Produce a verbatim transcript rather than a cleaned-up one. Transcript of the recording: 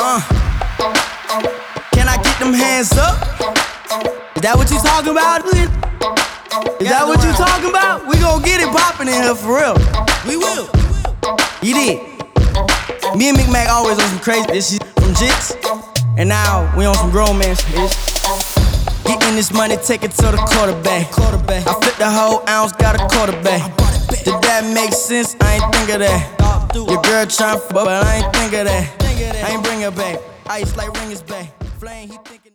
Uh, can I get them hands up? Is that what you talking about? Is that what you talking about? We gon' get it poppin' in here for real. We will. You did. Me and McMac always on some crazy shit from Jits, and now we on some grown man shit. Getting this money, take it to the quarterback. Quarterback. I flip the whole ounce, got a quarterback. Did that make sense? I ain't think of that. Your girl tryna f***, but I ain't think of that. I ain't bring her back. Ice like ringers back. Flame, he thinking.